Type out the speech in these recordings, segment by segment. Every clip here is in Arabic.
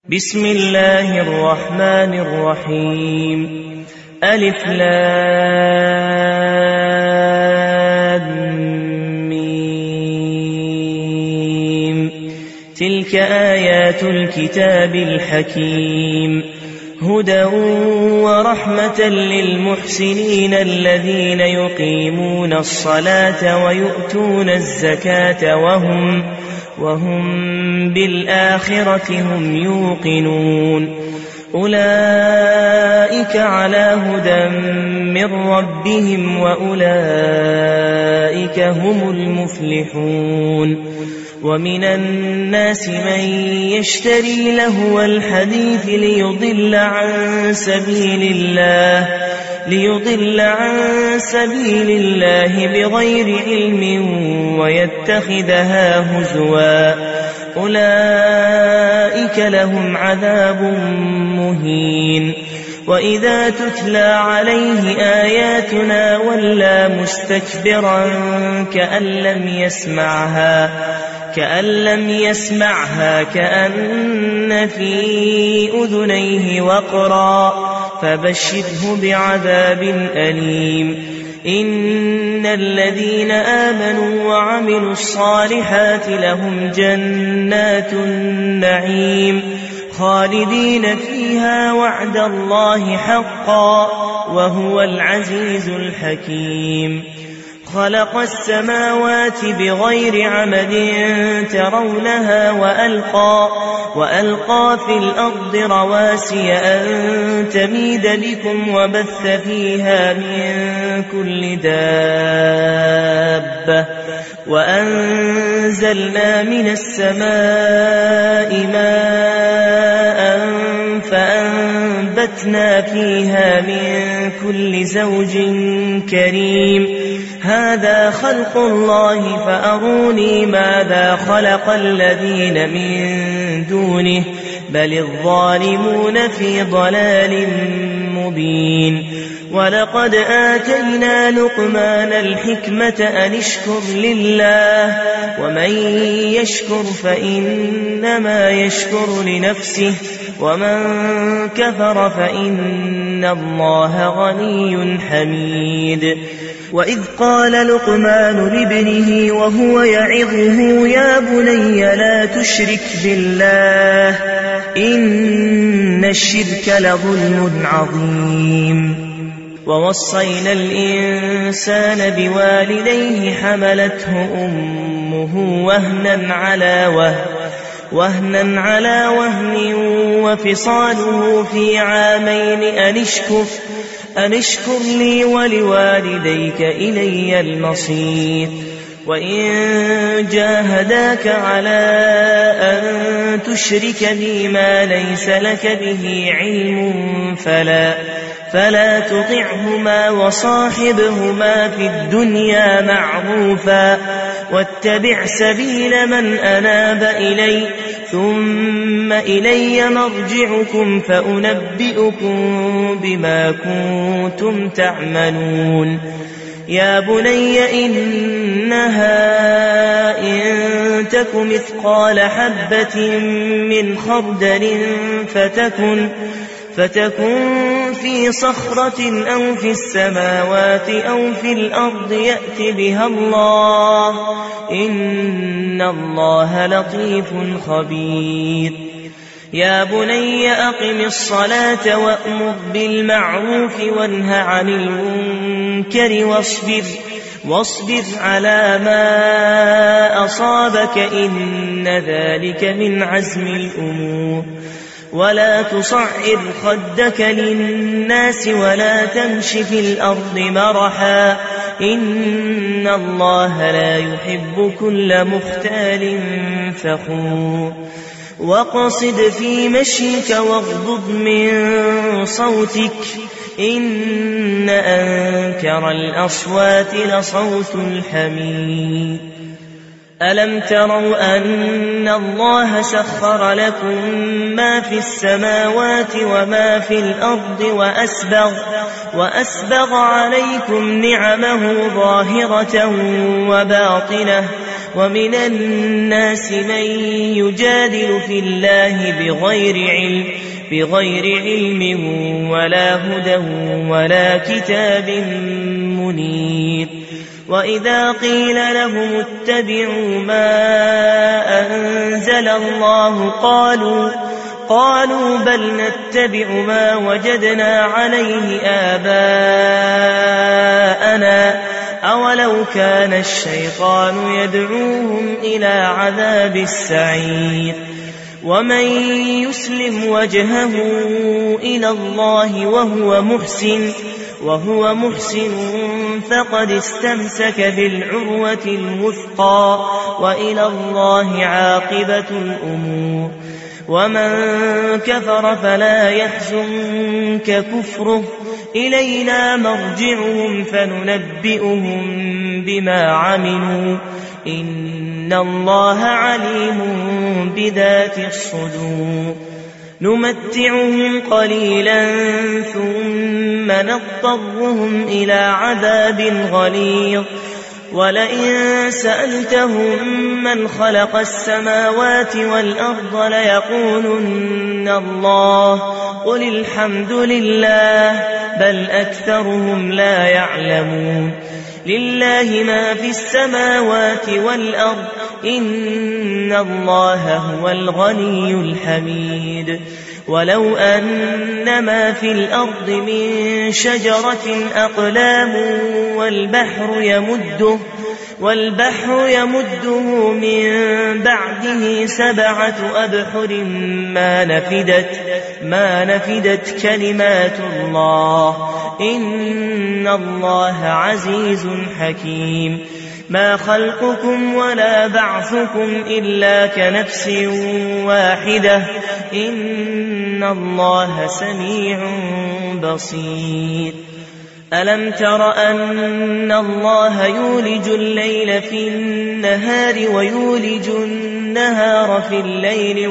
بسم الله الرحمن الرحيم. ألف لام ميم. تلك آيات الكتاب الحكيم، هدى ورحمة للمحسنين الذين يقيمون الصلاة ويؤتون الزكاة وهم بالآخرة هم يوقنون. أولئك على هدى من ربهم وأولئك هم المفلحون. ومن الناس من يشتري لهو الحديث ليضل عن سبيل الله بغير علم ويتخذها هزوا، أولئك لهم عذاب مهين. وإذا تتلى عليه آياتنا ولى مستكبرا كأن لم يسمعها كأن في أذنيه وقرا، فبشره بعذاب أليم. إن الذين آمنوا وعملوا الصالحات لهم جنات النعيم خالدين فيها وعد الله حقا وهو العزيز الحكيم. خلق السماوات بغير عمد ترونها وألقى في الأرض رواسي أن تميد بكم وبث فيها من كل دابة، وأنزلنا من السماء ماء فأنبتنا فيها من كل زوج كريم. هذا خلق الله فأروني ماذا خلق الذين من دونه بل الظالمون في ضلال مبين. ولقد آتينا لقمان الحكمة أن اشكر لله، ومن يشكر فإنما يشكر لنفسه، ومن كفر فإن الله غني حميد. وإذ قال لقمان لابنه وهو يعظه يا بني لا تشرك بالله إن الشرك لظلم عظيم. ووصينا الإنسان بوالديه حملته أمه وهنا على وهن وفصاله في عامين أن اشكر لي ولوالديك إلي المصير. وإن جاهداك على أن تشرك بي ما ليس لك به علم فلا تطعهما وصاحبهما في الدنيا معروفا، واتبع سبيل من أناب إلي ثم إلي مرجعكم فأنبئكم بما كنتم تعملون. يا بني إنها إن تك مثقال حبة من خردل فتكن في صخرة أو في السماوات أو في الأرض يأت بها الله إن الله لطيف خبير. يا بني أقم الصلاة وأمر بالمعروف وانه عن المنكر واصبر على ما أصابك إن ذلك من عزم الأمور. ولا تصعر خدك للناس ولا تمش في الأرض مرحا إن الله لا يحب كل مختال فخور. واقصد في مشيك واغضض من صوتك إن أنكر الأصوات لصوت الحمير. ألم تروا أن الله سخر لكم ما في السماوات وما في الأرض وأسبغ عليكم نعمه ظاهرة ومن الناس من يجادل في الله بغير علم ولا هدى ولا كتاب منير. وإذا قيل لهم اتبعوا ما أنزل الله قالوا بل نتبع ما وجدنا عليه آباءنا أولو كان الشيطان يدعوهم إلى عذاب السعير. ومن يسلم وجهه إلى الله وهو محسن فقد استمسك بالعروة الوثقى وإلى الله عاقبة الأمور. ومن كفر فلا يحزنك كفره إلينا مرجعهم فننبئهم بما عملوا إن الله عليم بذات الصدور. نمتعهم قليلا ثم نضطرهم إلى عذاب غليظ. ولئن سألتهم من خلق السماوات والأرض ليقولن الله قل الحمد لله بل أكثرهم لا يعلمون. لله ما في السماوات والأرض إن الله هو الغني الحميد. ولو أن ما في الأرض من شجرة أقلام والبحر يمده من بعده 7 أبحر ما نفدت كلمات الله إن الله عزيز حكيم. ما خلقكم ولا بعثكم إلا كنفس واحدة إن الله سميع بصير. ألم تر أن الله يولج الليل في النهار ويولج النهار في الليل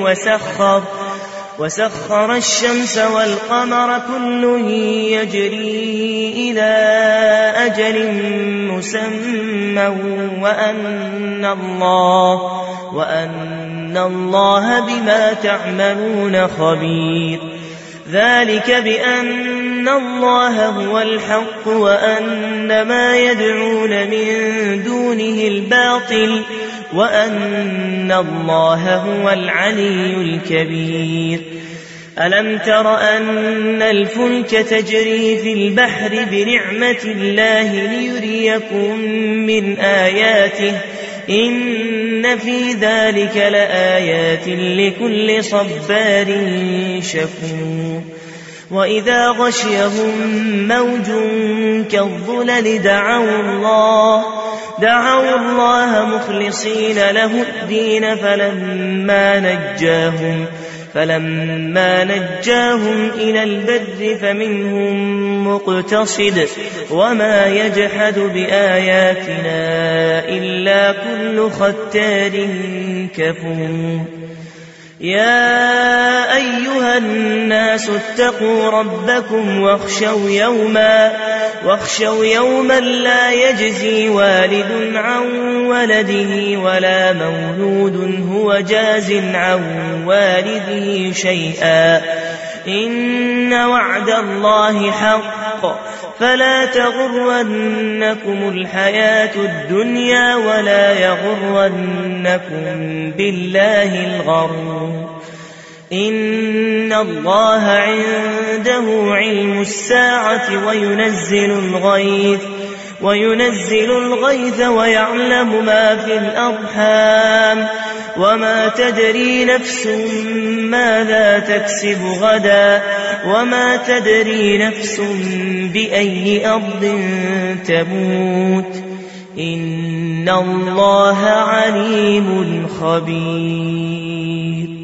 وسخر الشمس والقمر كل يجري إلى أجل مسمى وأن الله بما تعملون خبير. ذلك بأن الله هو الحق وأن ما يدعون من دونه الباطل وأن الله هو العلي الكبير. ألم تر أن الفلك تجري في البحر بنعمة الله ليريكم من آياته إن في ذلك لآيات لكل صبار شكور. وإذا غشيهم موج كالظلل دعوا الله مخلصين له الدين فلما نجاهم إلى البر فمنهم مقتصد وما يجحد بآياتنا إلا كل ختار كفور. يا أيها الناس اتقوا ربكم واخشوا يوما لا يجزي والد عن ولده ولا مولود هو جاز عن والده شيئا إن وعد الله حق فلا تغرنكم الحياة الدنيا ولا يغرنكم بالله الغرور. إن الله عنده علم الساعة وينزل الغيث ويعلم ما في الأرحام وما تدري نفس ماذا تكسب غدا وما تدري نفس بأي أرض تموت إن الله عليم خبير.